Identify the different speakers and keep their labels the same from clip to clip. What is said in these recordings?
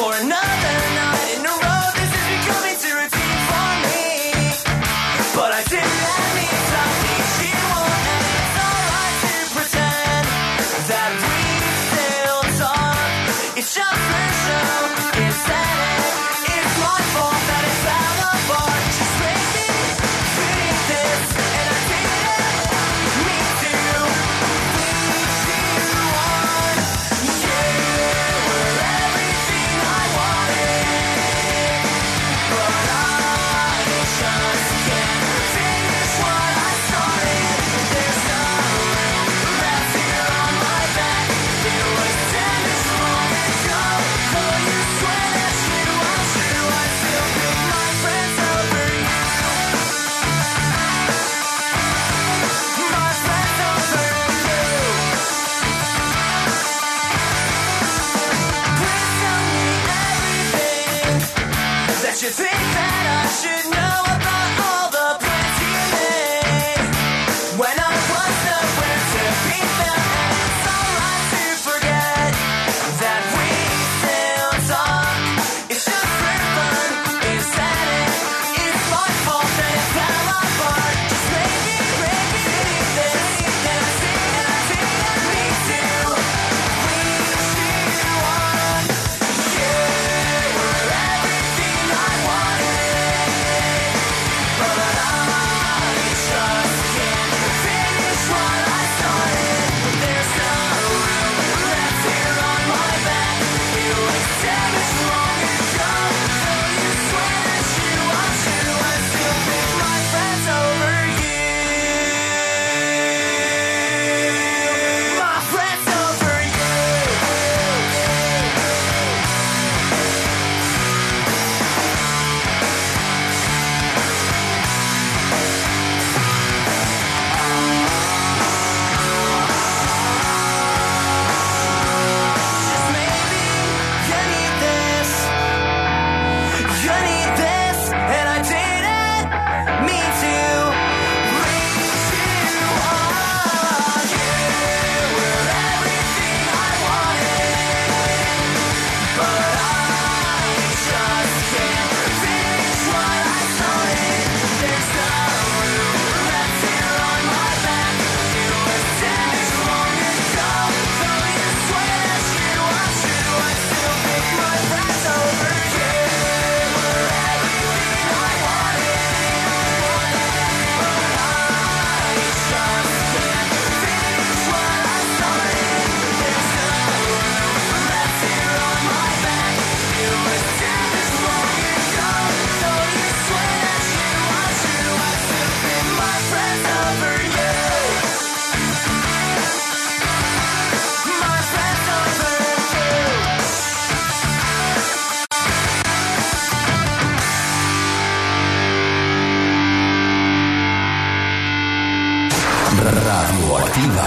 Speaker 1: Radioactiva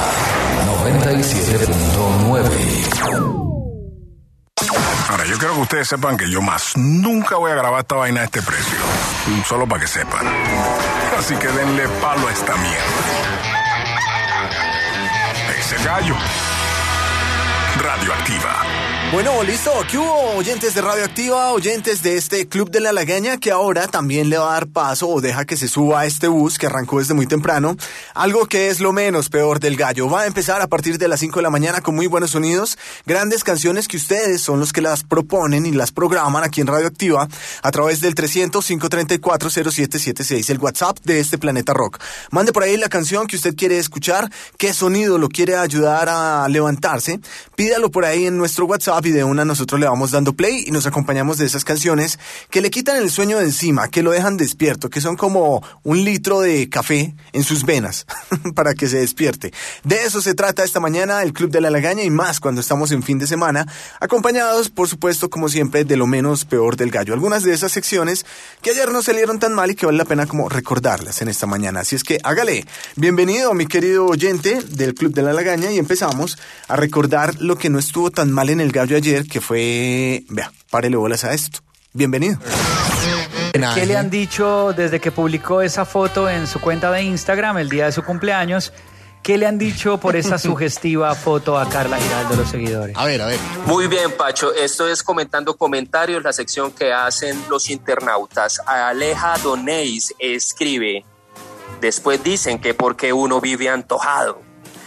Speaker 1: 97.9.
Speaker 2: Ahora, yo quiero que ustedes sepan que yo más nunca voy a grabar esta vaina a este precio. Solo para que sepan. Así que denle palo a esta mierda. Ese gallo. Radioactiva.
Speaker 3: Bueno, listo, ¿qué hubo? Oyentes de Radioactiva, oyentes de este Club de la Lagaña, que ahora también le va a dar paso o deja que se suba a este bus que arrancó desde muy temprano. Algo que es lo menos peor del gallo. Va a empezar a partir de las 5 de la mañana con muy buenos sonidos, grandes canciones que ustedes son los que las proponen y las programan aquí en Radioactiva a través del 300-534-0776, el WhatsApp de este Planeta Rock. Mande por ahí la canción que usted quiere escuchar, qué sonido lo quiere ayudar a levantarse, pídalo por ahí en nuestro WhatsApp y de una nosotros le vamos dando play y nos acompañamos de esas canciones que le quitan el sueño de encima, que lo dejan despierto, que son como un litro de café en sus venas para que se despierte. De eso se trata esta mañana el Club de la Lagaña y más cuando estamos en fin de semana, acompañados por supuesto como siempre de lo menos peor del gallo. Algunas de esas secciones que ayer no salieron tan mal y que vale la pena como recordarlas en esta mañana. Así es que hágale. Bienvenido mi querido oyente del Club de la Lagaña y empezamos a recordar lo que no estuvo tan mal en el gallo ayer, que fue... Vea, párele bolas a esto. Bienvenido.
Speaker 4: ¿Qué le han dicho desde que publicó esa foto en su cuenta de Instagram el día de su cumpleaños? ¿Qué le han dicho por esa sugestiva foto a Carla Giraldo los seguidores?
Speaker 1: A ver.
Speaker 5: Muy bien, Pacho. Esto es comentando comentarios, la sección que hacen los internautas. Aleja Doneis escribe: después dicen que porque uno vive antojado.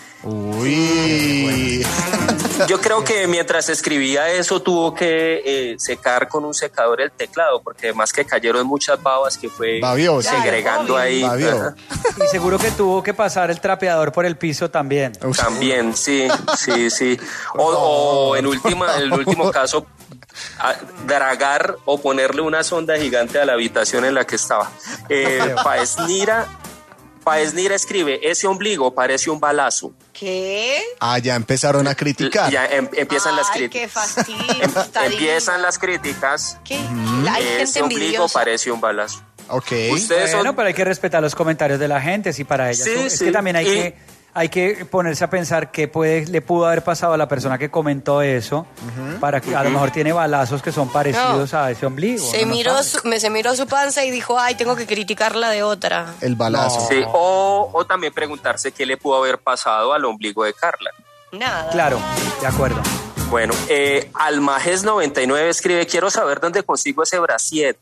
Speaker 1: Uy.
Speaker 5: Yo creo que mientras escribía eso tuvo que secar con un secador el teclado, porque además que cayeron muchas babas que fue
Speaker 1: Babió,
Speaker 5: segregando ahí.
Speaker 1: Babió.
Speaker 4: Y seguro que tuvo que pasar el trapeador por el piso también.
Speaker 5: También, sí. O en el último caso, dragar o ponerle una sonda gigante a la habitación en la que estaba. Paesnira escribe: ese ombligo parece un balazo.
Speaker 6: ¿Qué?
Speaker 1: Ya empezaron a criticar.
Speaker 5: Ya empiezan las
Speaker 6: Ay,
Speaker 5: críticas.
Speaker 6: qué fastidio.
Speaker 5: Empiezan las críticas.
Speaker 6: ¿Qué? Hay gente
Speaker 5: Ese ombligo
Speaker 6: envidiosa.
Speaker 5: parece un balazo.
Speaker 1: Ok.
Speaker 5: Ustedes son...
Speaker 4: Bueno, pero hay que respetar los comentarios de la gente, si para ellas.
Speaker 5: Sí,
Speaker 4: Es
Speaker 5: sí.
Speaker 4: que también hay que ponerse a pensar qué le pudo haber pasado a la persona que comentó eso, para que a lo mejor tiene balazos que son parecidos a ese ombligo.
Speaker 6: Se miró su panza y dijo, ay, tengo que criticarla de otra.
Speaker 1: El balazo.
Speaker 5: Sí, o también preguntarse qué le pudo haber pasado al ombligo de Carla.
Speaker 6: Nada.
Speaker 4: Claro, de acuerdo.
Speaker 5: Bueno, Almajes99 escribe: quiero saber dónde consigo ese brasier.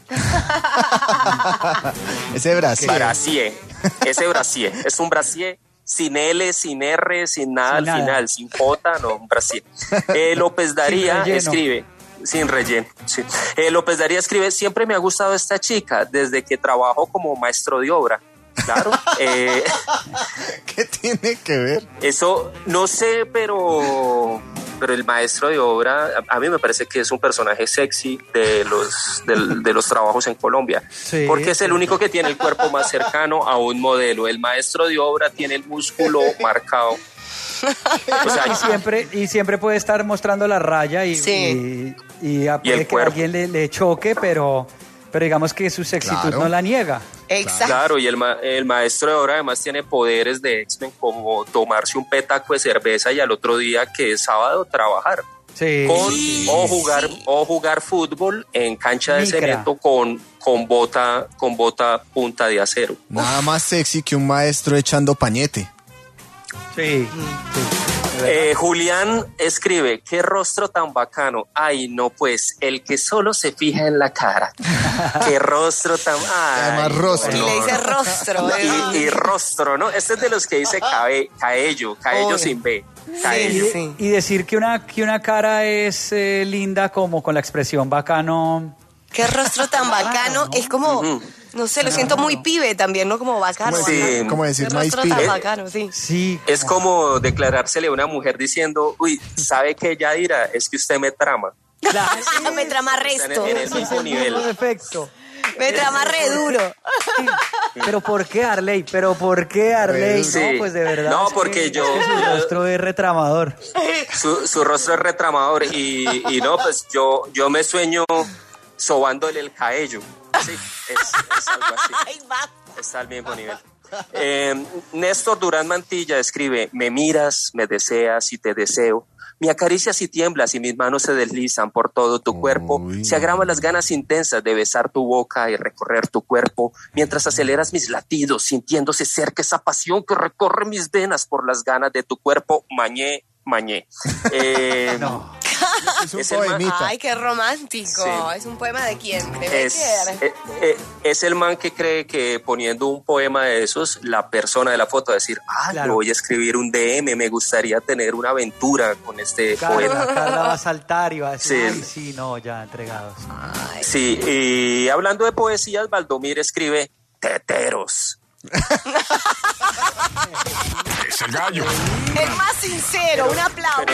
Speaker 1: Ese Brasil.
Speaker 5: Ese brasier. Es un brasier sin L, sin R, sin nada
Speaker 4: Sin
Speaker 5: al
Speaker 4: nada.
Speaker 5: final, sin J, no, un brasier. López Daría
Speaker 4: relleno.
Speaker 5: escribe... Sin relleno, sí. López Daría escribe: siempre me ha gustado esta chica desde que trabajo como maestro de obra. Claro.
Speaker 1: ¿Qué tiene que ver?
Speaker 5: Eso, no sé, pero el maestro de obra, a mí me parece que es un personaje sexy de los trabajos en Colombia.
Speaker 4: Sí,
Speaker 5: porque es el único que tiene el cuerpo más cercano a un modelo. El maestro de obra tiene el músculo marcado. O sea,
Speaker 4: Y siempre puede estar mostrando la raya y puede
Speaker 5: el
Speaker 4: que
Speaker 5: cuerpo.
Speaker 4: alguien le choque, pero digamos que su sexitud
Speaker 1: Claro.
Speaker 4: no la niega.
Speaker 6: Exacto.
Speaker 5: claro, y el maestro de obra además tiene poderes de X-Men, como tomarse un petaco de cerveza y al otro día, que es sábado, trabajar.
Speaker 4: Sí.
Speaker 5: O jugar fútbol en cancha de
Speaker 4: Micra.
Speaker 5: cemento con bota punta de acero.
Speaker 1: Nada más sexy que un maestro echando pañete.
Speaker 4: Sí.
Speaker 5: Julián escribe: qué rostro tan bacano. Ay, no, pues, el que solo se fija en la cara. Qué rostro tan... Ay,
Speaker 1: Además, rostro.
Speaker 6: Y le dice rostro.
Speaker 5: Y rostro, ¿no? Este es de los que dice caello
Speaker 6: Obvio.
Speaker 5: sin B. Caello.
Speaker 6: Sí.
Speaker 4: Y decir que una cara es linda como con la expresión bacano.
Speaker 6: Qué rostro tan bacano.
Speaker 4: ¿no?
Speaker 6: Es como, no sé, lo siento muy pibe también, ¿no? Como bacano.
Speaker 5: Sí.
Speaker 6: bacano.
Speaker 1: Como decir
Speaker 6: Qué
Speaker 1: maíz
Speaker 6: rostro tan
Speaker 1: pibe.
Speaker 6: bacano, sí.
Speaker 4: Sí.
Speaker 5: Es como declarársele a una mujer diciendo: uy, ¿sabe qué, Yadira? Es que usted me trama.
Speaker 4: Claro.
Speaker 6: Me trama
Speaker 5: Están
Speaker 6: resto.
Speaker 5: en el mismo nivel.
Speaker 4: Perfecto.
Speaker 6: Me trama re duro.
Speaker 4: ¿Pero por qué Arley?
Speaker 5: Sí.
Speaker 4: No, pues de verdad.
Speaker 5: No,
Speaker 4: es que-
Speaker 5: porque
Speaker 4: es que su rostro es retramador.
Speaker 5: Su rostro es retramador y no, pues yo me sueño sobándole el caello. Sí, es algo así.
Speaker 6: Ay, va.
Speaker 5: Está al mismo nivel. Néstor Durán Mantilla escribe: me miras, me deseas y te deseo. Me acaricias y tiemblas y mis manos se deslizan por todo tu cuerpo. Se agravan las ganas intensas de besar tu boca y recorrer tu cuerpo, mientras aceleras mis latidos, sintiéndose cerca esa pasión que recorre mis venas por las ganas de tu cuerpo. Mañé.
Speaker 4: No.
Speaker 1: Es un
Speaker 5: Es el man-
Speaker 1: poemita.
Speaker 6: Ay, qué romántico.
Speaker 5: Sí.
Speaker 6: ¿Es un poema de quién? ¿De
Speaker 5: Es,
Speaker 6: Becker?
Speaker 5: es el man que cree que poniendo un poema de esos, la persona de la foto va a decir:
Speaker 4: Claro.
Speaker 5: yo voy a escribir un DM, me gustaría tener una aventura con este poema.
Speaker 4: Carla va a saltar y va a decir,
Speaker 5: Sí.
Speaker 4: ay, sí, no, ya entregados.
Speaker 5: Sí, y hablando de poesías, Valdomir escribe: teteros.
Speaker 2: Ese gallo.
Speaker 6: El más sincero, un aplauso.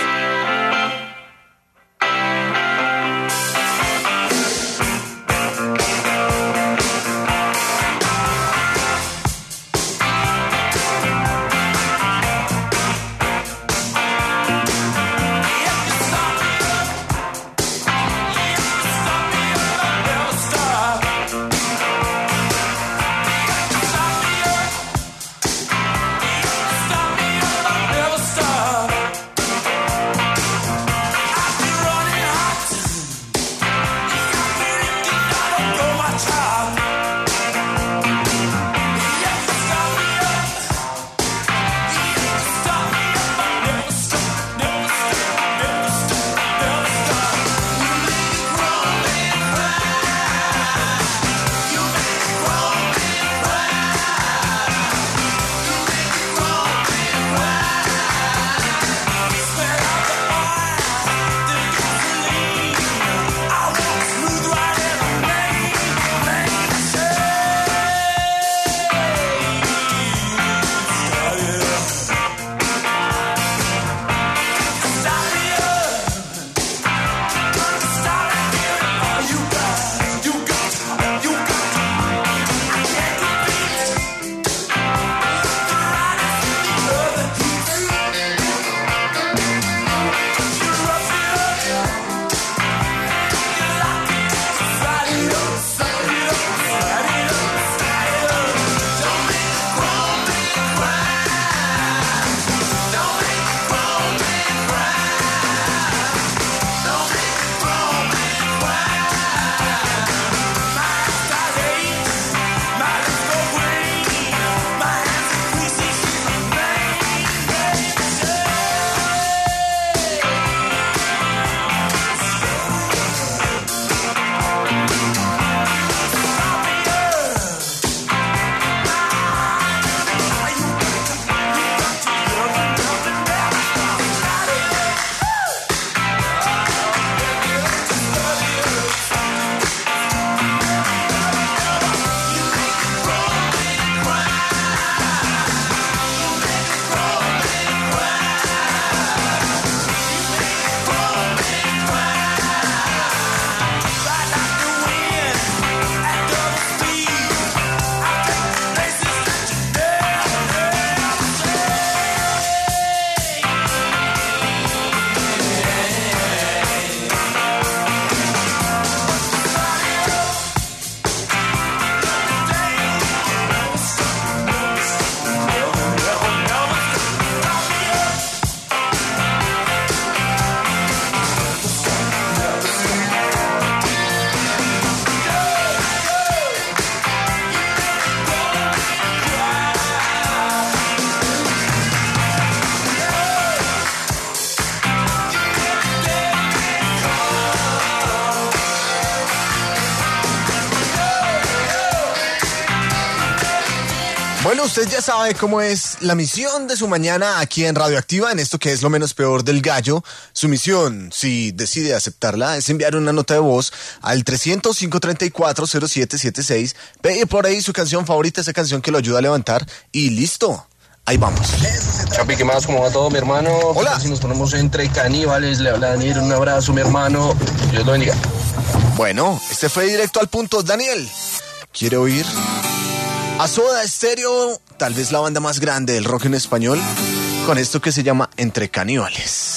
Speaker 1: Bueno, usted ya sabe cómo es la misión de su mañana aquí en Radioactiva, en esto que es lo menos peor del gallo. Su misión, si decide aceptarla, es enviar una nota de voz al 300-534-0776, pedir por ahí su canción favorita, esa canción que lo ayuda a levantar, y listo. Ahí vamos.
Speaker 7: Chapi, ¿qué más? ¿Cómo va todo, mi hermano?
Speaker 1: Hola.
Speaker 7: Si nos ponemos entre caníbales, le habla Daniel, un abrazo, mi hermano. Dios lo bendiga.
Speaker 1: Bueno, este fue directo al punto. Daniel, ¿quiere oír a Soda Stereo, tal vez la banda más grande del rock en español, con esto que se llama Entre Caníbales?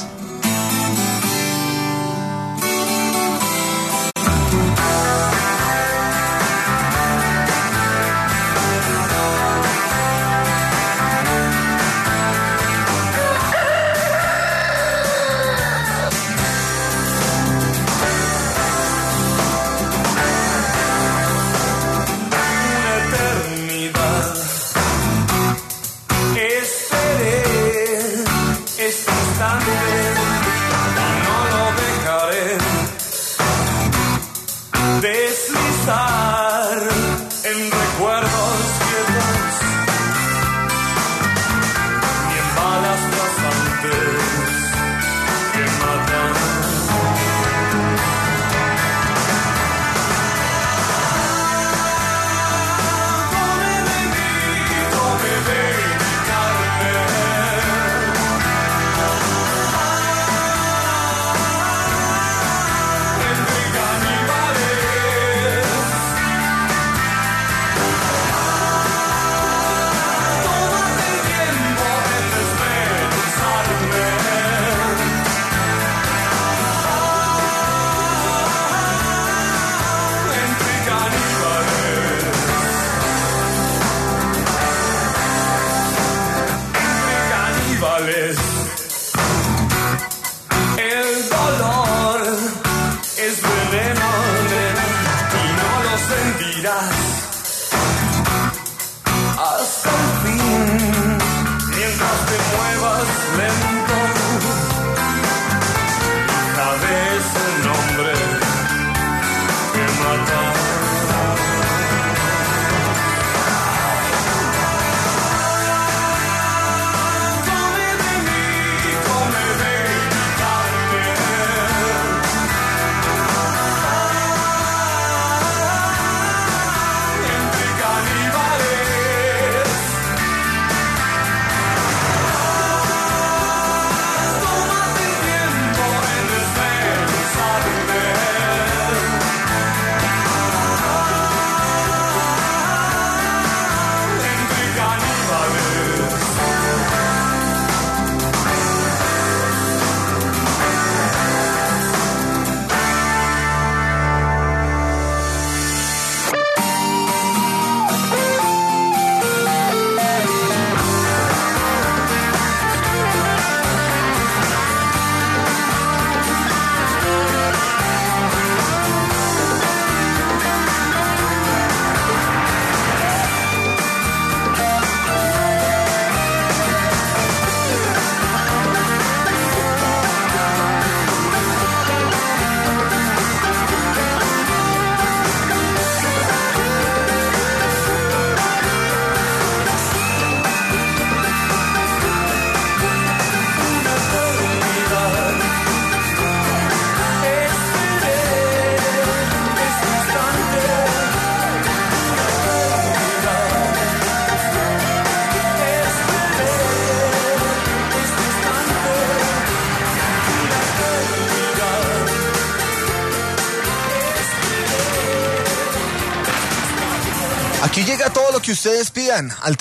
Speaker 1: Aquí llega todo lo que ustedes pidan al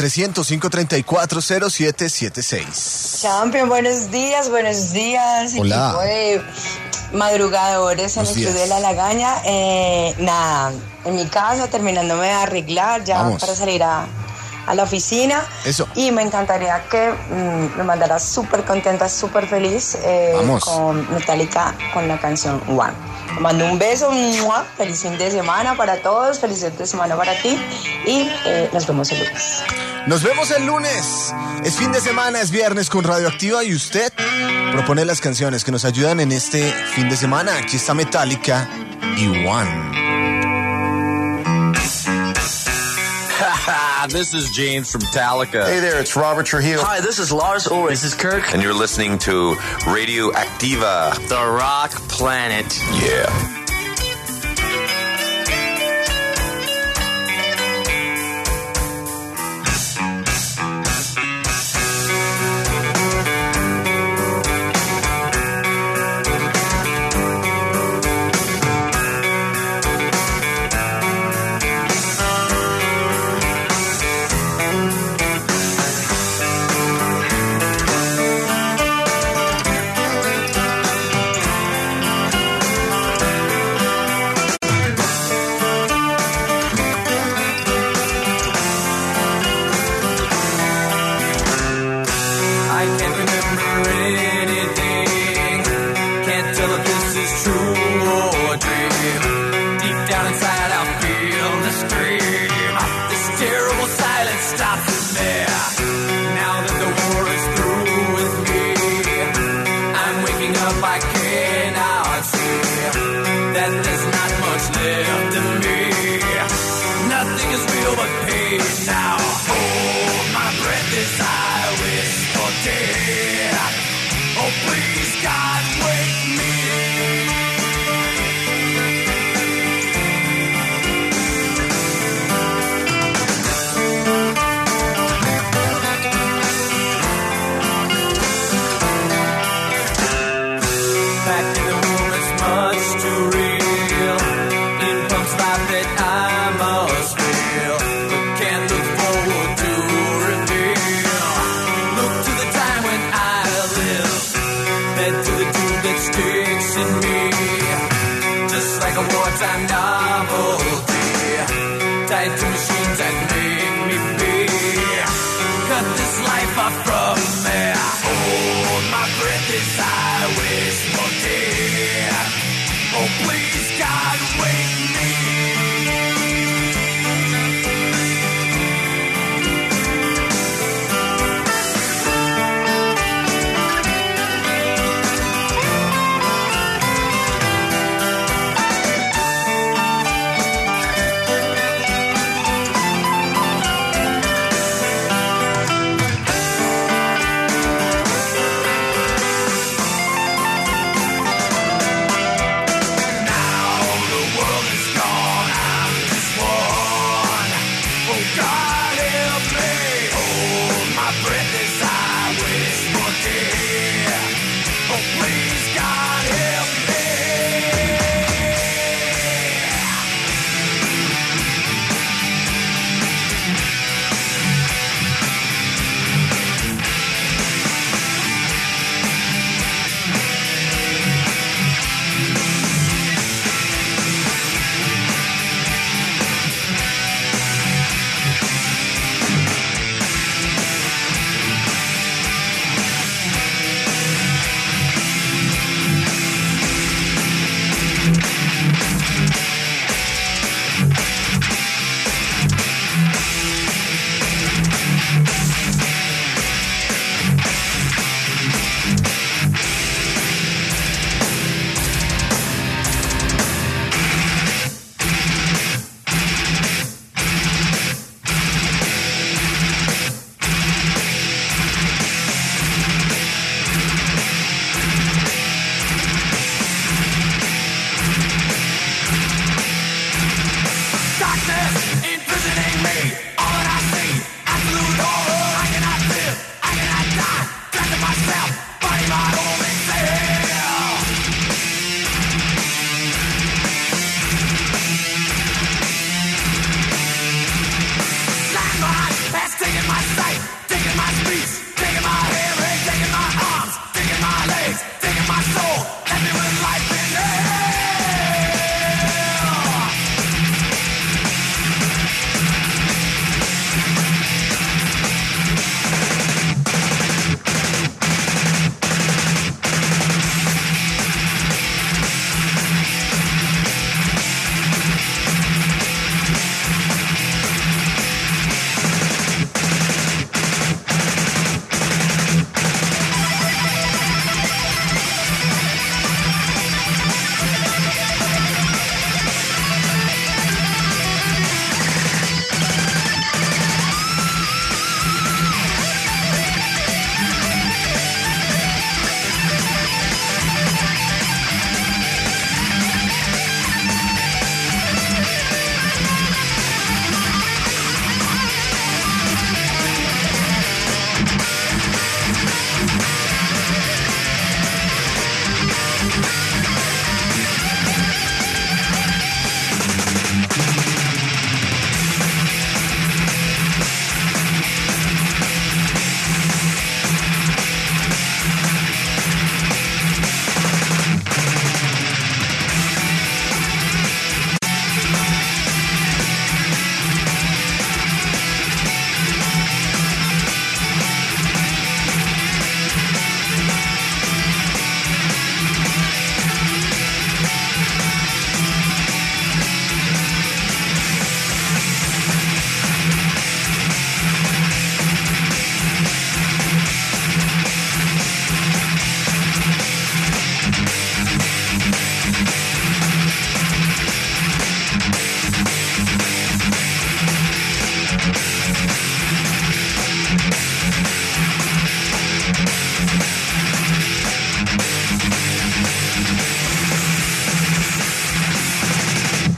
Speaker 1: 300-534-0776.
Speaker 8: Champion, buenos días.
Speaker 1: Hola.
Speaker 8: Equipo de madrugadores en el Club de la Lagaña. Nada, en mi casa terminándome de arreglar ya para salir a la oficina.
Speaker 1: Eso.
Speaker 8: Y me encantaría que me mandara súper contenta, súper feliz con Metallica con la canción One. Te mando un beso, feliz fin de semana para todos, feliz fin de semana para ti y nos vemos el lunes.
Speaker 1: Nos vemos el lunes. Es fin de semana, es viernes con Radioactiva y usted propone las canciones que nos ayudan en este fin de semana. Aquí está Metallica y One.
Speaker 9: this is James from Metallica.
Speaker 10: Hey there, it's Robert Trujillo.
Speaker 11: Hi, this is Lars Ulrich.
Speaker 12: This is Kirk.
Speaker 13: And you're listening to Radio Activa.
Speaker 11: The Rock Planet.
Speaker 13: Yeah.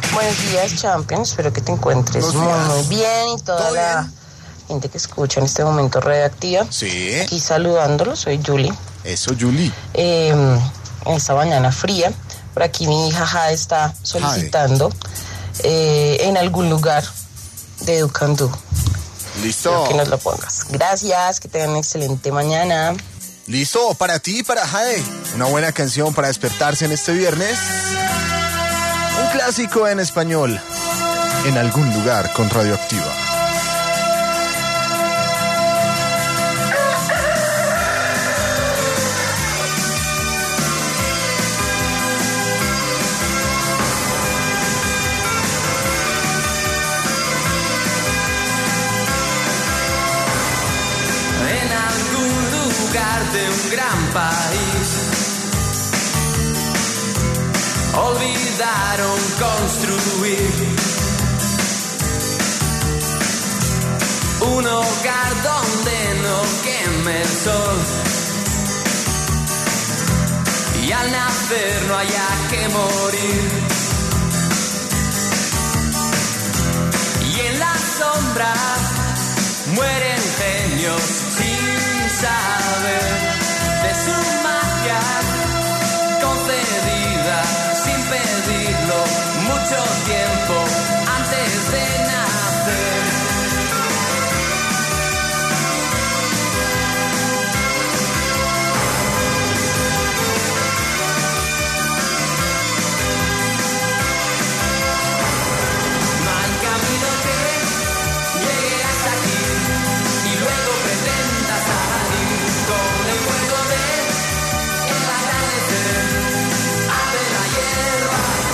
Speaker 8: Buenos días, Champions. Espero que te encuentres muy bien y toda la gente que escucha en este momento Radioactiva.
Speaker 1: Sí.
Speaker 8: Aquí saludándolo, soy Julie.
Speaker 1: Eso, Julie.
Speaker 8: En esta mañana fría, por aquí mi hija Jade está solicitando en algún lugar de Educandú.
Speaker 1: Listo.
Speaker 8: Espero que nos lo pongas. Gracias, que tengan una excelente mañana.
Speaker 1: Listo, para ti y para Jade. Una buena canción para despertarse en este viernes. Un clásico en español. En algún lugar con Radioactiva.
Speaker 10: En algún lugar de un gran país olvidaron construir un hogar donde no queme el sol y al nacer no haya que morir. Y en la sombra mueren genios sin saber de su magia concedida sin pedirlo mucho tiempo antes de nacer. No hay camino que llegue hasta aquí y luego pretenda salir con el fuego del atardecer. Abre la hierba.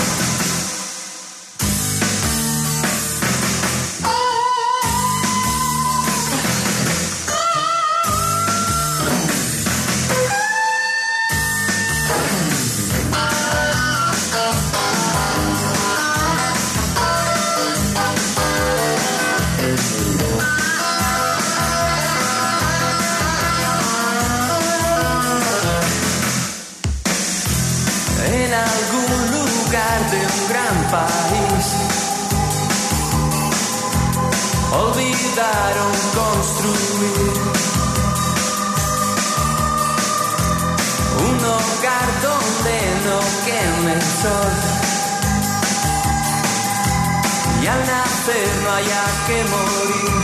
Speaker 10: En algún lugar de un gran país olvidaron construir un hogar donde no queme el sol y al nacer no haya que morir.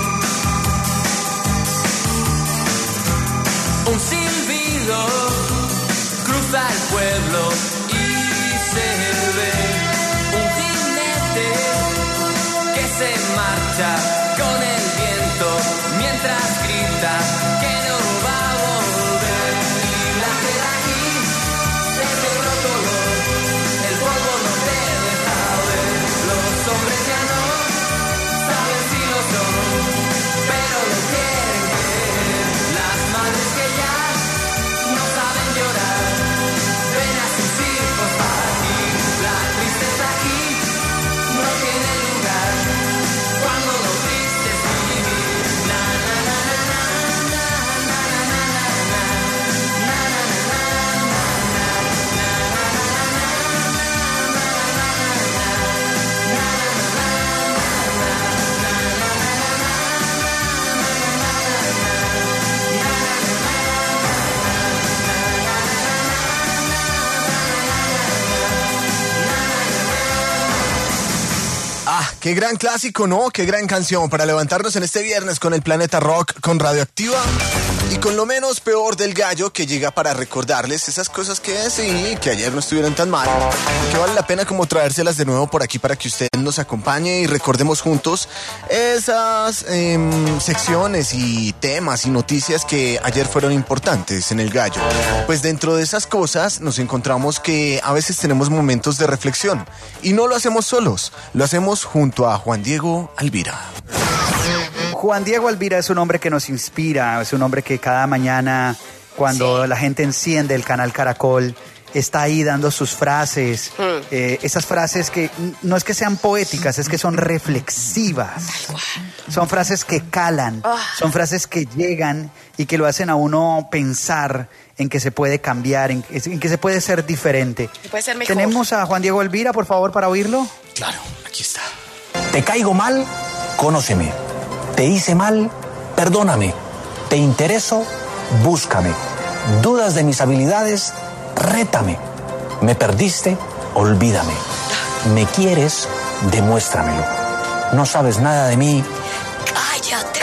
Speaker 10: Un silbido cruza el pueblo y se ve un jinete que se marcha con el viento mientras grita que no va a volver. Y la tierra aquí es de otro color, el polvo no te deja ver. Los hombres ya no saben si lo son, pero lo quieren creer. Las madres que ya no saben llorar ven a sus hijos partir. La tristeza aquí no tiene lugar cuando lo triste es vivir. Na na na na na na na na
Speaker 1: Ah, qué gran clásico, ¿no? Qué gran canción para levantarnos en este viernes con el Planeta Rock, con Radioactiva y con lo menos peor del gallo, que llega para recordarles esas cosas que sí, que ayer no estuvieron tan mal, que vale la pena como traérselas de nuevo por aquí para que usted nos acompañe y recordemos juntos esas secciones y temas y noticias que ayer fueron importantes en el gallo. Pues dentro de esas cosas nos encontramos que a veces tenemos momentos de reflexión y no lo hacemos solos, lo hacemos junto a Juan Diego Alvira.
Speaker 4: Juan Diego Alvira es un hombre que nos inspira, es un hombre que cada mañana, cuando la gente enciende el canal Caracol, está ahí dando sus frases, esas frases que no es que sean poéticas, es que son reflexivas. Son frases que calan, son frases que llegan y que lo hacen a uno pensar en que se puede cambiar, en que se puede ser diferente.
Speaker 6: Puede ser mejor.
Speaker 4: ¿Tenemos a Juan Diego Alvira, por favor, para oírlo?
Speaker 1: Claro, Aquí está.
Speaker 12: Te caigo mal, conóceme. Te hice mal, perdóname. Te intereso, búscame. Dudas de mis habilidades, rétame. Me perdiste, olvídame. Me quieres, demuéstramelo. No sabes nada de mí.
Speaker 6: Cállate.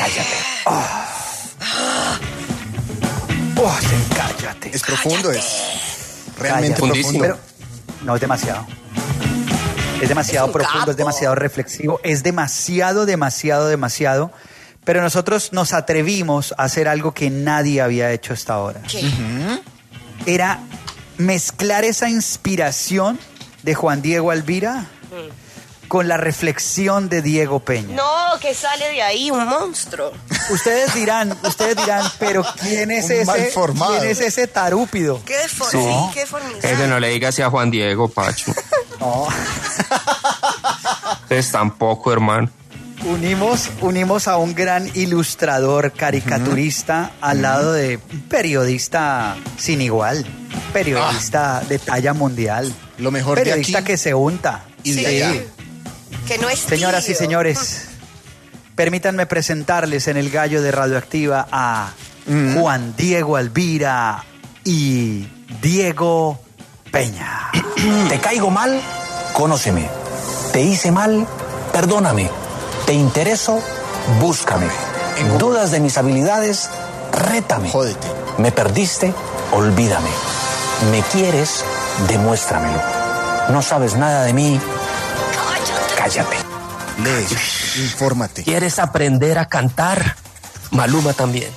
Speaker 4: Cállate.
Speaker 1: Es profundo, es realmente profundo.
Speaker 4: Pero no, es demasiado. Es demasiado
Speaker 6: un
Speaker 4: profundo,
Speaker 6: capo.
Speaker 4: es demasiado reflexivo, es demasiado. Pero nosotros nos atrevimos a hacer algo que nadie había hecho hasta ahora.
Speaker 6: ¿Qué?
Speaker 4: Era mezclar esa inspiración de Juan Diego Alvira con la reflexión de Diego Peña.
Speaker 6: No, que sale de ahí un monstruo.
Speaker 4: Ustedes dirán, pero ¿quién es
Speaker 1: Un mal formado.
Speaker 4: ¿Quién es ese tarúpido?
Speaker 6: Qué deformidad. Qué deformidad.
Speaker 5: Que no le diga así a Juan Diego, Pacho.
Speaker 4: No.
Speaker 5: Ustedes tampoco, hermano.
Speaker 4: Unimos a un gran ilustrador, caricaturista, al lado de un periodista sin igual, periodista de talla mundial.
Speaker 1: Lo mejor de
Speaker 4: periodista
Speaker 1: aquí
Speaker 4: que se unta.
Speaker 1: y de allá.
Speaker 6: Que no es
Speaker 4: Señoras y
Speaker 6: tibio.
Speaker 4: señores, permítanme presentarles en el gallo de Radioactiva a Juan Diego Alvira y Diego Peña.
Speaker 12: Te caigo mal, conóceme. Te hice mal, perdóname. Te intereso, búscame. Dudas de mis habilidades, rétame.
Speaker 1: Jódete.
Speaker 12: Me perdiste, olvídame. Me quieres, demuéstramelo. No sabes nada de mí, cállate.
Speaker 1: Lee, infórmate.
Speaker 5: ¿Quieres aprender a cantar? Maluma también.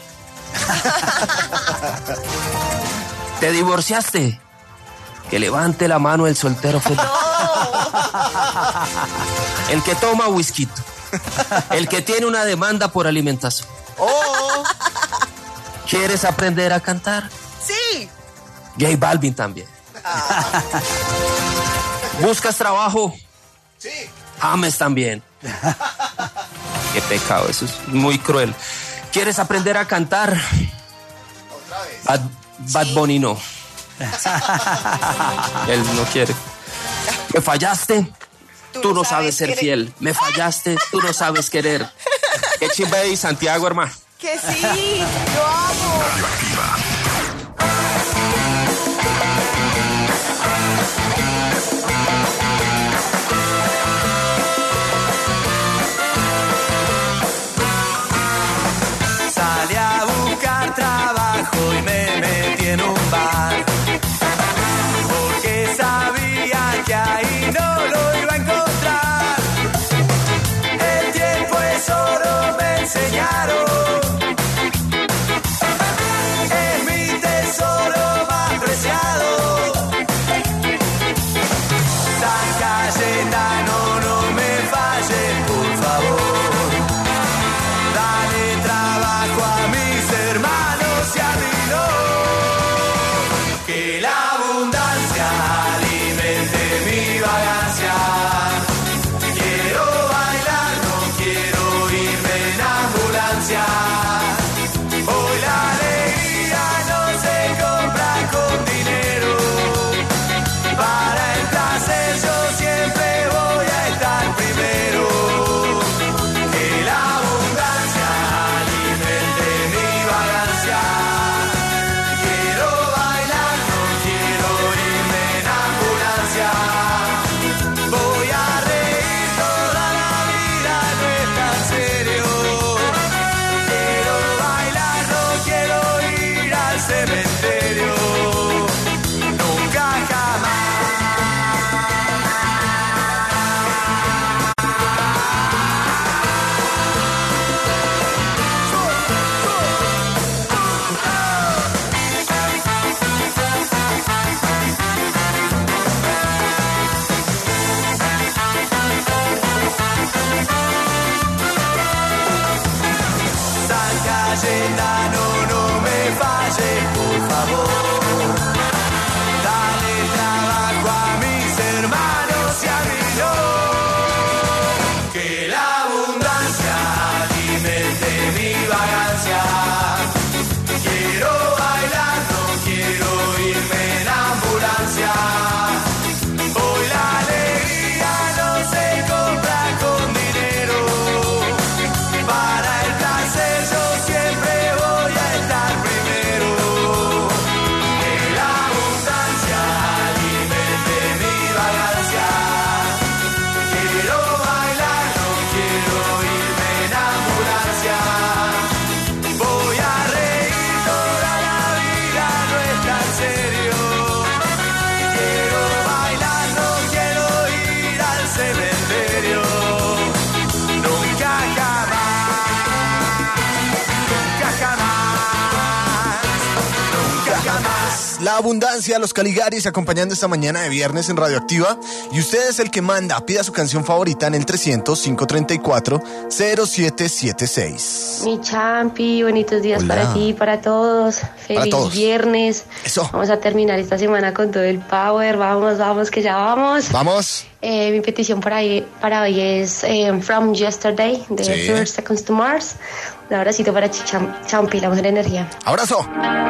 Speaker 5: ¿Te divorciaste? Que levante la mano el soltero feliz. El que toma whisky. El que tiene una demanda por alimentación. ¿Quieres aprender a cantar?
Speaker 6: Sí.
Speaker 5: J Balvin también. ¿Buscas trabajo?
Speaker 1: Sí.
Speaker 5: James también. Qué pecado, eso es muy cruel. ¿Quieres aprender a cantar?
Speaker 1: Otra vez.
Speaker 5: Bad Bunny no. Él no quiere. ¿Me fallaste? Tú no sabes ser
Speaker 6: querer.
Speaker 5: fiel. Me fallaste, tú no sabes querer. Qué chimba y Santiago, hermano.
Speaker 6: Que sí. Lo amo.
Speaker 10: Salí a buscar trabajo y me metí en un bar. Porque sabía que ahí no lo iba a encontrar. El tiempo es oro, me enseñaron. Es
Speaker 1: La Abundancia, los Caligaris, acompañando esta mañana de viernes en Radioactiva. Y usted es el que manda. Pida su canción favorita en el 300-534-0776.
Speaker 14: Mi champi, bonitos días.
Speaker 1: Hola.
Speaker 14: Para ti, para todos. Feliz viernes.
Speaker 1: Eso.
Speaker 14: Vamos a terminar esta semana con todo el power. Vamos, que ya vamos.
Speaker 1: Vamos.
Speaker 14: Mi petición para hoy es From Yesterday, de 30 Seconds to Mars. Un abracito para Champi, la mujer de energía.
Speaker 1: ¡Abrazo!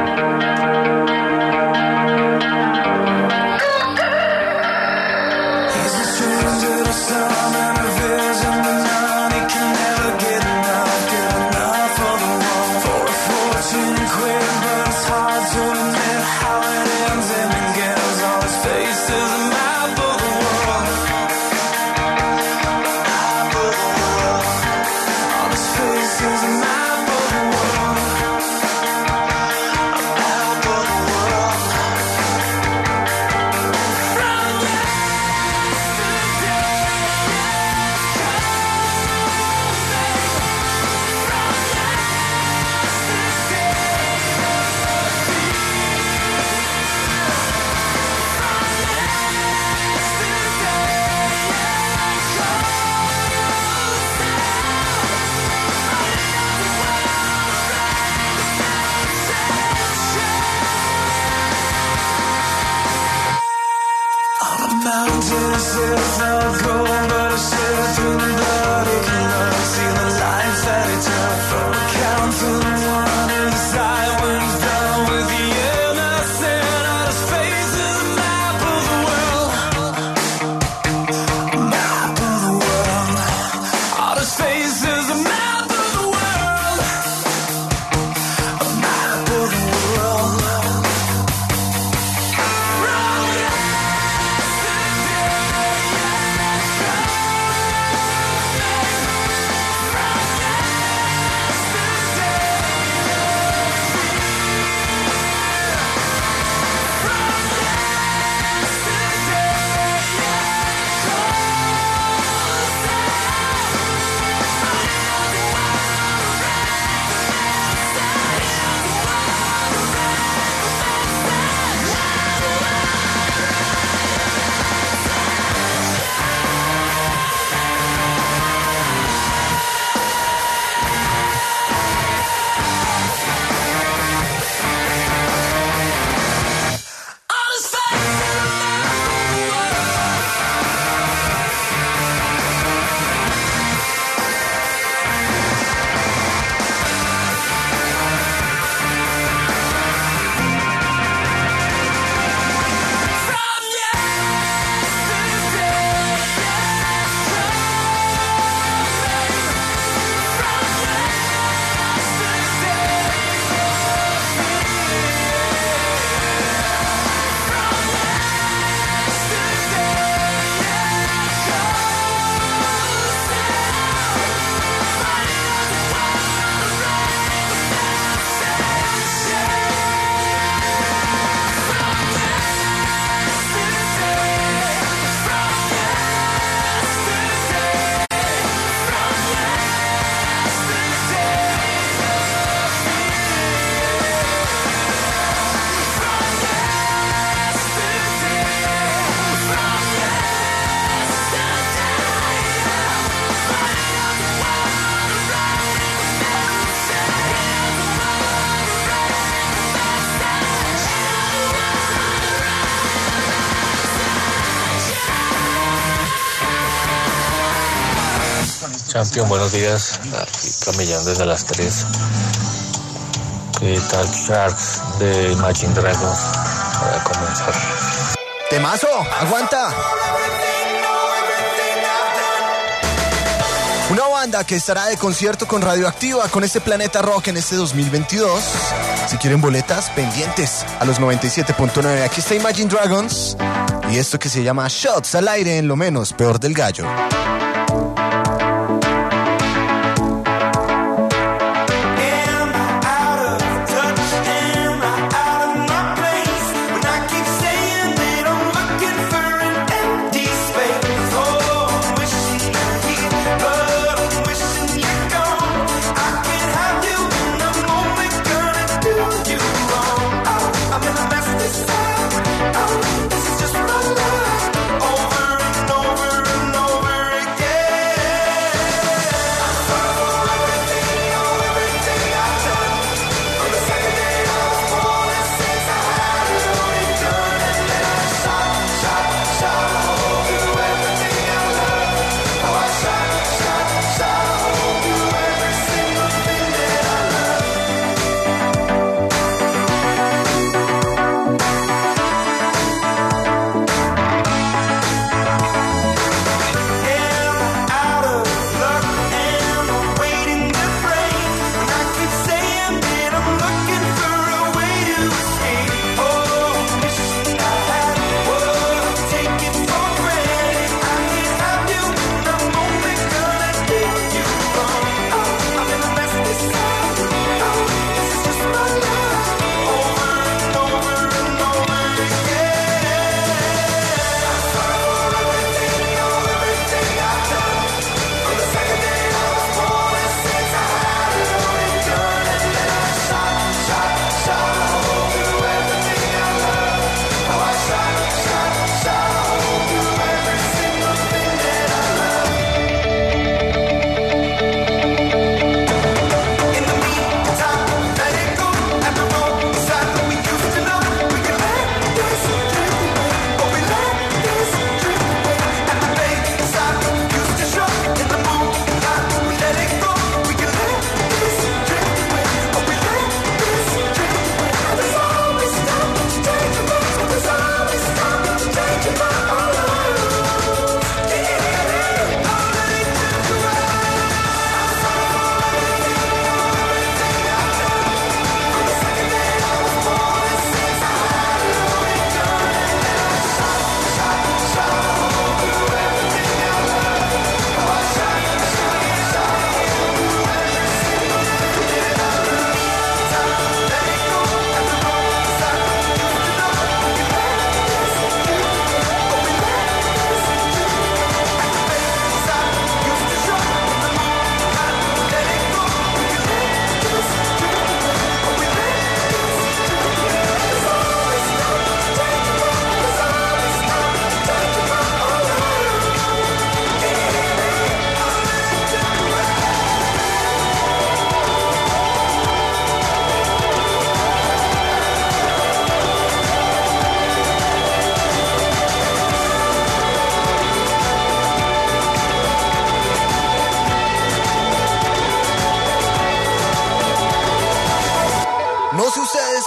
Speaker 15: Champion, buenos días. Aquí camellando desde las 3. ¿Qué tal Sharks de Imagine Dragons? Para comenzar.
Speaker 1: ¡Temazo! ¡Aguanta! Una banda que estará de concierto con Radioactiva con este Planeta Rock en este 2022. Si quieren boletas, pendientes a los 97.9. Aquí está Imagine Dragons y esto que se llama Shots al aire en lo menos peor del gallo.
Speaker 10: I'm in the best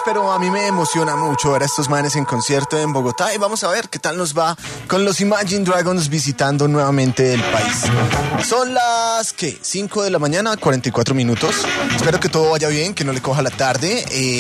Speaker 1: pero a mí me emociona mucho ver a estos manes en concierto en Bogotá y vamos a ver qué tal nos va con los Imagine Dragons visitando nuevamente el país. Son las, 5 de la mañana, 44 minutos. Espero que todo vaya bien, que no le coja la tarde.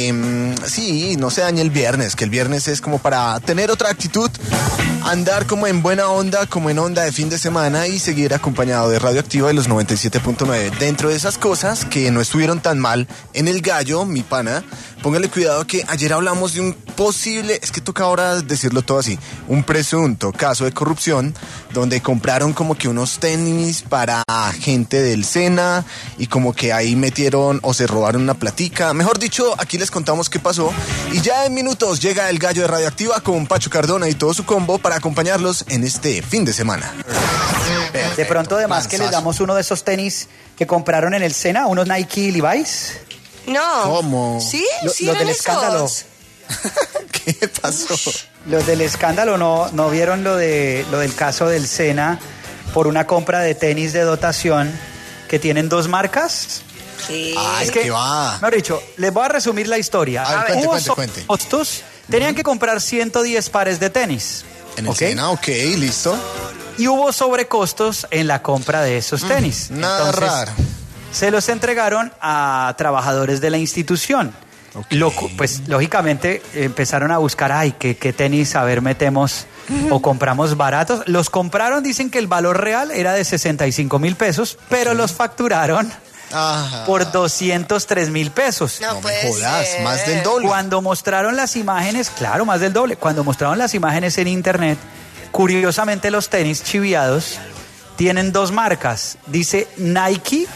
Speaker 1: Sí, no se dañe el viernes, que el viernes es como para tener otra actitud, andar como en buena onda, como en onda de fin de semana y seguir acompañado de Radioactiva y los 97.9. Dentro de esas cosas que no estuvieron tan mal en El Gallo, mi pana, póngale cuidado que ayer hablamos de un posible, es que toca ahora decirlo todo así, un presunto caso de corrupción donde compraron como que unos tenis para gente del SENA y como que ahí metieron o se robaron una platica. Mejor dicho, aquí les contamos qué pasó y ya en minutos llega El Gallo de Radioactiva con Pacho Cardona y todo su combo para acompañarlos en este fin de semana. Perfecto.
Speaker 4: De pronto, además, que les damos uno de esos tenis que compraron en el SENA, unos Nike Levi's.
Speaker 6: No.
Speaker 1: ¿Cómo?
Speaker 6: ¿Sí? ¿Sí
Speaker 4: los
Speaker 6: eran
Speaker 4: del
Speaker 6: esos?
Speaker 4: escándalo.
Speaker 1: ¿Qué pasó?
Speaker 4: Los del escándalo no vieron lo del caso del SENA por una compra de tenis de dotación que tienen dos marcas.
Speaker 6: Sí.
Speaker 1: Ay,
Speaker 4: Es que,
Speaker 1: ¿qué va?
Speaker 4: mejor dicho, les voy a resumir la historia.
Speaker 1: A ver,
Speaker 4: Hubo
Speaker 1: cuente.
Speaker 4: costos, tenían que comprar 110 pares de tenis.
Speaker 1: En el
Speaker 4: ¿ok?
Speaker 1: SENA, ok, listo.
Speaker 4: Y hubo sobrecostos en la compra de esos tenis.
Speaker 1: Nada
Speaker 4: Entonces,
Speaker 1: raro.
Speaker 4: se los entregaron a trabajadores de la institución.
Speaker 1: Okay.
Speaker 4: Pues lógicamente empezaron a buscar, qué tenis, a ver, metemos o compramos baratos. Los compraron, dicen que el valor real era de 65 mil pesos, pero los facturaron por 203 mil pesos.
Speaker 6: No
Speaker 1: me
Speaker 6: puede
Speaker 1: jodas,
Speaker 6: ser.
Speaker 1: más del doble.
Speaker 4: Cuando mostraron las imágenes, claro, más del doble. Cuando mostraron las imágenes en internet, curiosamente los tenis chiviados tienen dos marcas. Dice Nike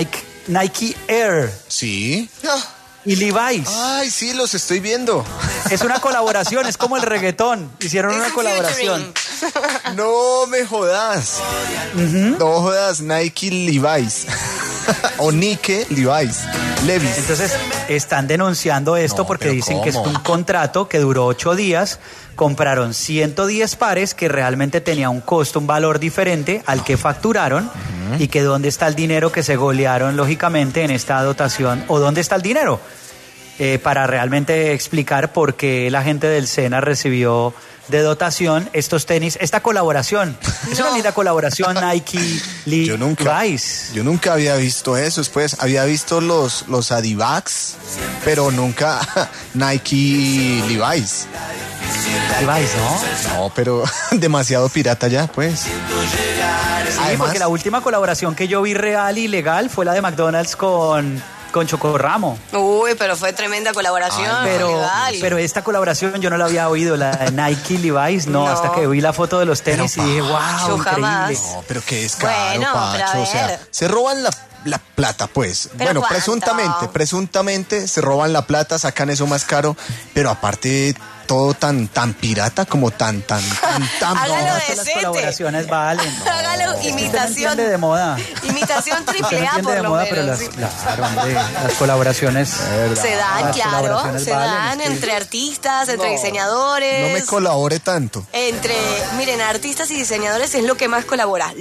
Speaker 4: Air
Speaker 1: Sí.
Speaker 6: No.
Speaker 4: y Levi's.
Speaker 1: Ay, sí, los estoy viendo.
Speaker 4: Es una colaboración, es como el reggaetón. Hicieron una
Speaker 6: Es un
Speaker 4: colaboración.
Speaker 6: featuring.
Speaker 1: No me jodas. No jodas, Nike Levi's. O Nike Levi's. Levi's.
Speaker 4: Entonces, están denunciando esto
Speaker 1: No,
Speaker 4: porque
Speaker 1: pero
Speaker 4: dicen que es
Speaker 1: ¿cómo?
Speaker 4: un contrato que duró 8 días. Compraron 110 pares que realmente tenía un costo, un valor diferente al que facturaron. Y que dónde está el dinero que se golearon, lógicamente, en esta dotación. O dónde está el dinero. Para realmente explicar por qué la gente del SENA recibió de dotación estos tenis, esta colaboración. Es una linda colaboración Nike Levi's.
Speaker 1: Yo nunca había visto eso. Después había visto los Adivax, pero nunca Nike Levi's.
Speaker 4: Levi's, ¿no?
Speaker 1: No, pero demasiado pirata ya, pues.
Speaker 4: Sí,
Speaker 1: Además,
Speaker 4: porque la última colaboración que yo vi real y legal fue la de McDonald's con Chocorramo.
Speaker 6: Uy, pero fue tremenda colaboración.
Speaker 4: Pero esta colaboración yo no la había oído, la de Nike Levi's, no, hasta que vi la foto de los tenis y dije, wow,
Speaker 6: yo
Speaker 4: increíble.
Speaker 6: jamás.
Speaker 1: No, pero qué descaro,
Speaker 6: Bueno, pero a
Speaker 1: Pacho. O sea,
Speaker 6: ver.
Speaker 1: se roban la plata, pues.
Speaker 6: ¿Pero
Speaker 1: Bueno,
Speaker 6: cuánto?
Speaker 1: presuntamente se roban la plata, sacan eso más caro, pero aparte todo tan pirata como tan.
Speaker 6: Hágalo
Speaker 4: No, es que
Speaker 6: decente.
Speaker 4: las colaboraciones valen.
Speaker 6: Hágalo
Speaker 4: Es que usted no
Speaker 6: imitación.
Speaker 4: entiende de moda.
Speaker 6: Imitación
Speaker 4: Usted
Speaker 6: triple
Speaker 4: no
Speaker 6: A
Speaker 4: entiende
Speaker 6: por
Speaker 4: de
Speaker 6: lo
Speaker 4: moda, pero
Speaker 6: menos.
Speaker 4: las,
Speaker 6: Sí.
Speaker 4: claro, hombre, las colaboraciones
Speaker 6: Se dan,
Speaker 4: las
Speaker 6: claro,
Speaker 4: colaboraciones
Speaker 6: se
Speaker 4: valen,
Speaker 6: dan
Speaker 4: es que-
Speaker 6: entre artistas, entre diseñadores.
Speaker 1: No me colabore tanto.
Speaker 6: Miren, artistas y diseñadores es lo que más colabora.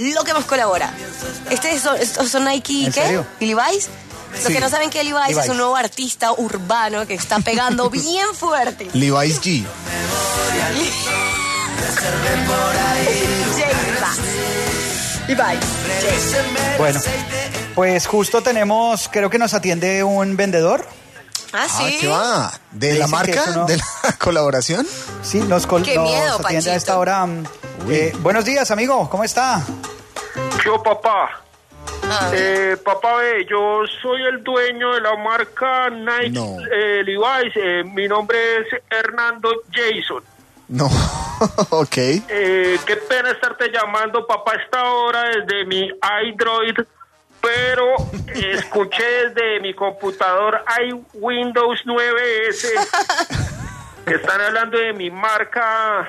Speaker 6: Estos son Nike,
Speaker 4: ¿En
Speaker 6: ¿qué?
Speaker 4: serio?
Speaker 6: ¿Y Levi's? Los
Speaker 1: Sí.
Speaker 6: que no saben que Levi's
Speaker 4: Levi's.
Speaker 6: es un nuevo artista urbano que está pegando bien fuerte.
Speaker 1: Levi's G.
Speaker 6: Levi's.
Speaker 4: Bueno, pues justo tenemos, creo que nos atiende un vendedor.
Speaker 6: Ah, sí.
Speaker 1: ¿Qué va? ¿De
Speaker 4: Me
Speaker 1: la
Speaker 4: dicen que
Speaker 1: marca?
Speaker 4: eso no-
Speaker 1: ¿De la colaboración?
Speaker 4: Sí, nos
Speaker 6: Qué miedo,
Speaker 4: atiende
Speaker 6: Panchito.
Speaker 4: a esta hora. Buenos días, amigo, ¿cómo está?
Speaker 16: Yo, papá.
Speaker 6: Ah.
Speaker 16: Papá, ve, yo soy el dueño de la marca Nike
Speaker 1: No.
Speaker 16: Levi's. Mi nombre es Hernando Jason.
Speaker 1: No. Ok.
Speaker 16: Qué pena estarte llamando, papá, a esta hora desde mi iDroid, pero escuché desde mi computador iWindows 9S que están hablando de mi marca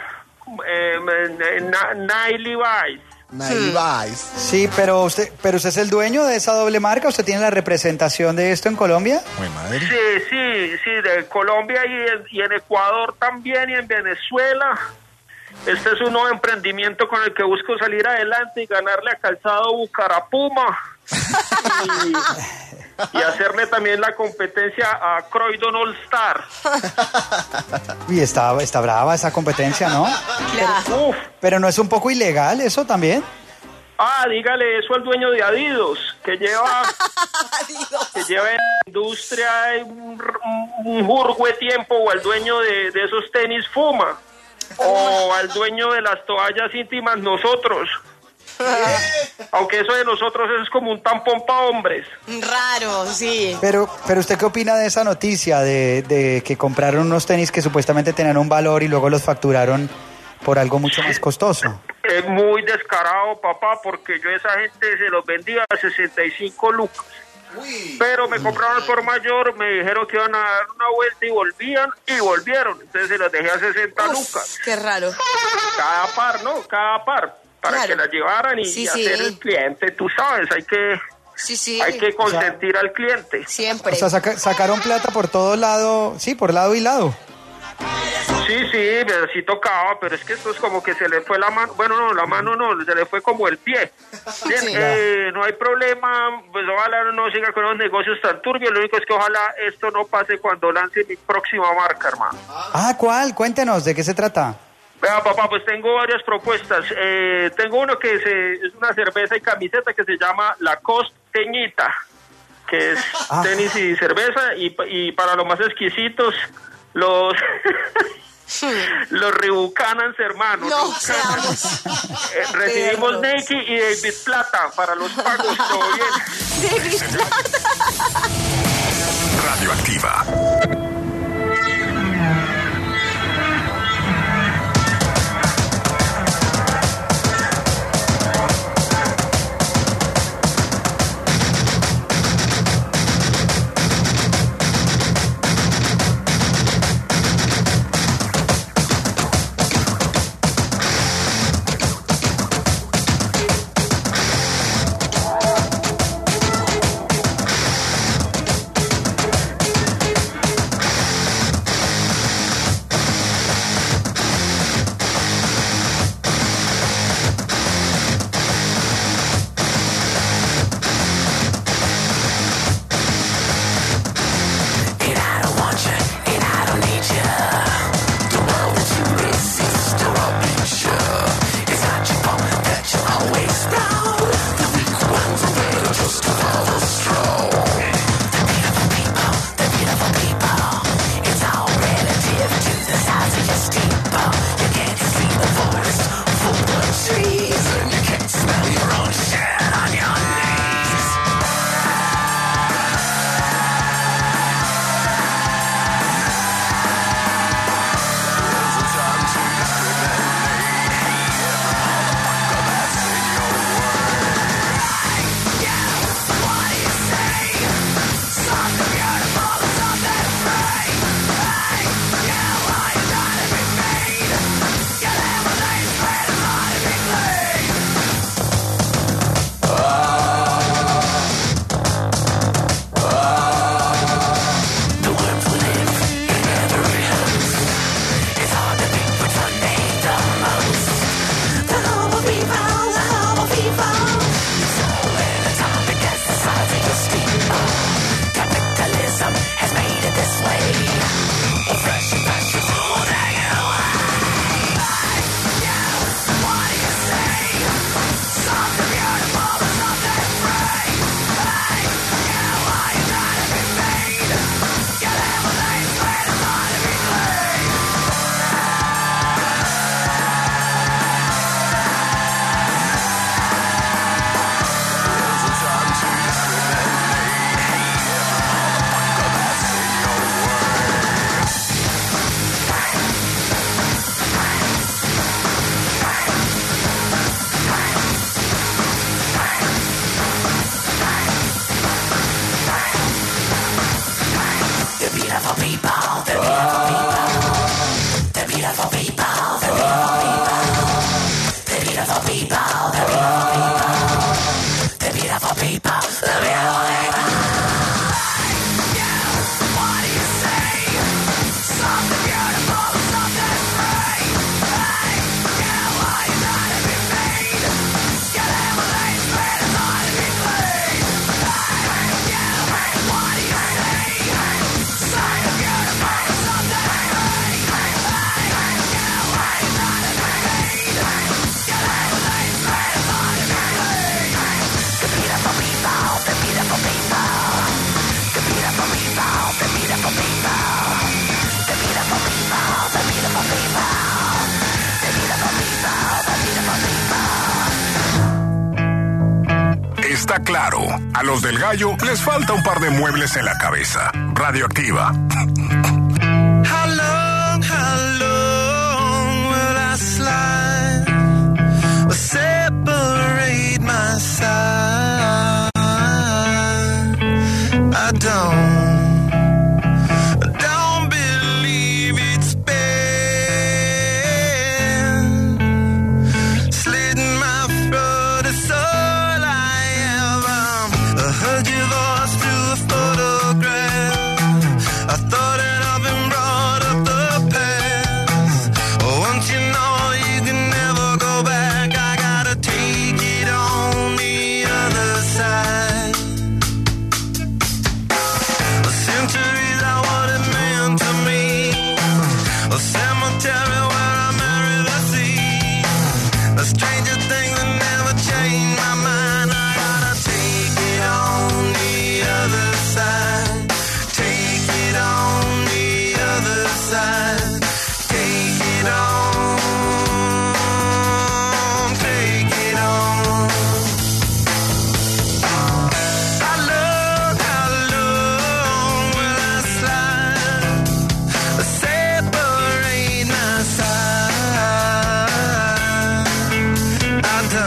Speaker 16: Nike Levi's.
Speaker 1: Levi's.
Speaker 4: Sí, pero usted es el dueño de esa doble marca. ¿Usted tiene la representación de esto en Colombia?
Speaker 1: Muy madre.
Speaker 16: Sí, de Colombia y en Ecuador también y en Venezuela. Este es un nuevo emprendimiento con el que busco salir adelante y ganarle a Calzado Bucarapuma. y hacerle también la competencia a Croydon All Star.
Speaker 4: Y está brava esa competencia, ¿no?
Speaker 16: Uf.
Speaker 4: Pero ¿no es un poco ilegal eso también?
Speaker 16: Dígale eso al dueño de Adidas, que lleva en la industria un jurgo de tiempo, o al dueño de esos tenis Fuma, o al dueño de las toallas íntimas Nosotros. Aunque eso de Nosotros es como un tampón para hombres.
Speaker 6: Raro, sí.
Speaker 4: Pero ¿usted qué opina de esa noticia de que compraron unos tenis que supuestamente tenían un valor y luego los facturaron por algo mucho más costoso?
Speaker 16: Es muy descarado, papá, porque yo a esa gente se los vendía a 65 lucas. Pero me compraron por mayor, me dijeron que iban a dar una vuelta y volvían, y volvieron. Entonces se los dejé a 60 lucas.
Speaker 6: Qué raro.
Speaker 16: Cada par, ¿no? Cada par. Para que la llevaran y hacer el cliente. Tú sabes, hay que consentir al cliente.
Speaker 6: Siempre.
Speaker 4: O sea, sacaron plata por todo lado, sí, por lado y lado.
Speaker 16: Sí, pero sí tocaba, pero es que esto es como que se le fue la mano. Bueno, no, la mano no, se le fue como el pie. Bien, no hay problema, pues ojalá no siga con los negocios tan turbios. Lo único es que ojalá esto no pase cuando lance mi próxima marca, hermano.
Speaker 4: ¿Cuál? Cuéntenos, ¿de qué se trata?
Speaker 16: Vea, papá, pues tengo varias propuestas. Tengo uno que es una cerveza y camiseta que se llama La Costeñita, que es tenis y cerveza, y para los más exquisitos, los Rebucanans, hermanos.
Speaker 6: No, seamos.
Speaker 16: Recibimos Nike y David Plata para los pagos. Todo bien.
Speaker 6: David Plata.
Speaker 2: Radioactiva. está claro. A los del Gallo les falta un par de muebles en la cabeza. Radioactiva.
Speaker 10: How long will I slide or separate my side? I don't believe it's been slitting my throat. It's all I ever heard your voice through a photograph. I thought that I've been brought up the past. Once you know you can never go back, I gotta take it on the other side. Centuries are what it meant to me. A cemetery where I marry the sea. A stranger thing that never changed my mind. I gotta take it on the other side. Take it on the other side. Take it on. Take it on. How long will I slide? Separate my side. I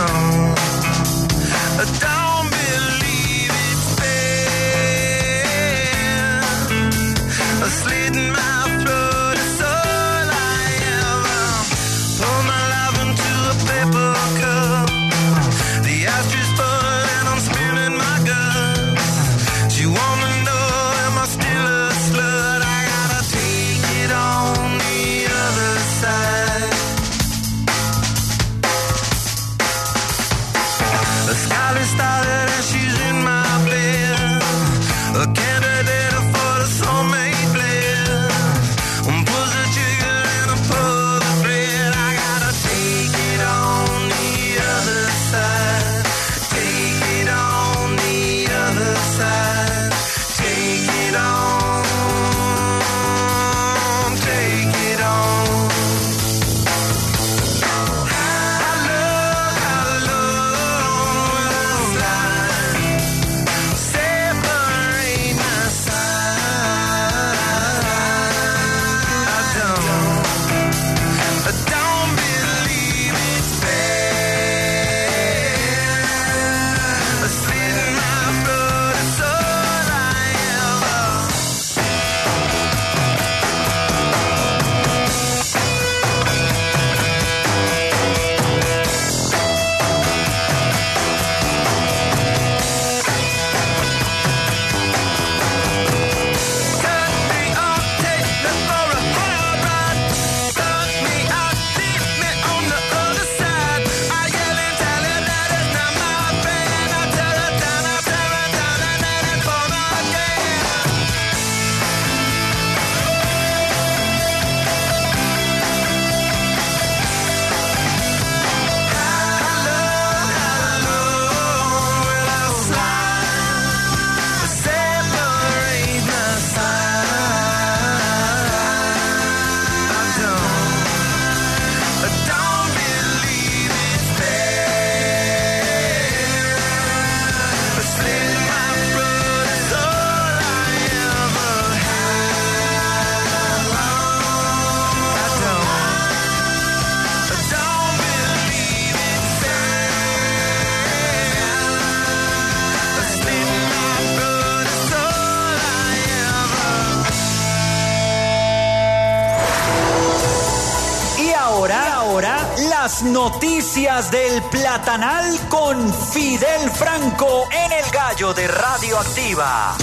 Speaker 10: don't believe it's been slitting my throat. It's all I ever pour my life into a paper cup. The ashtray full and I'm spilling my guts. She wanna know, am I still a slut? I gotta take it on the other side. The skyline started and she's in my bed. A candidate for the soulmate bliss. Pulls the trigger and I pull the thread. I gotta take it on the other side. Take it on the other side. Take it on. Take it on. How long will I slide? Separate my side. I don't believe it's been slitting my throat. It's all I ever. Cut me off, take me for a hard ride. Suck me out, leave me on the other side. I yell and tell her that it's not my friend. I tell her down, and then it's for again. How long will I slide? Separate my side. I don't believe it's been slitting my throat. It's all I ever had. I don't believe it's been slitting my throat. It's all I ever.
Speaker 4: Y ahora, las noticias del Platanal con Fidel Franco en El Gallo de Radioactiva.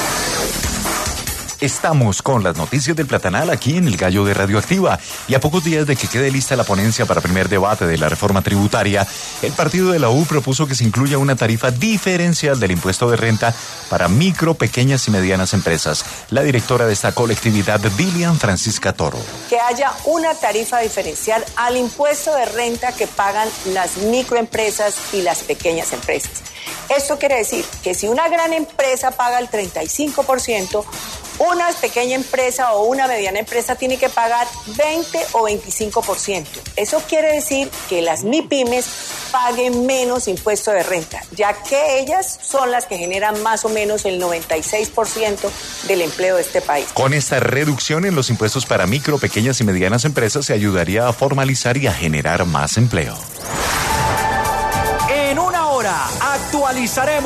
Speaker 17: Estamos con las noticias del Platanal aquí en El Gallo de Radioactiva. Y a pocos días de que quede lista la ponencia para primer debate de la reforma tributaria, el partido de la U propuso que se incluya una tarifa diferencial del impuesto de renta para micro, pequeñas y medianas empresas. La directora de esta colectividad, Dilian Francisca Toro.
Speaker 18: Que haya una tarifa diferencial al impuesto de renta que pagan las microempresas y las pequeñas empresas. Esto quiere decir que si una gran empresa paga el 35%, Una pequeña empresa o una mediana empresa tiene que pagar 20 o 25%. Eso quiere decir que las MIPYMES paguen menos impuesto de renta, ya que ellas son las que generan más o menos el 96% del empleo de este país.
Speaker 17: Con esta reducción en los impuestos para micro, pequeñas y medianas empresas se ayudaría a formalizar y a generar más empleo.
Speaker 19: En una hora actualizaremos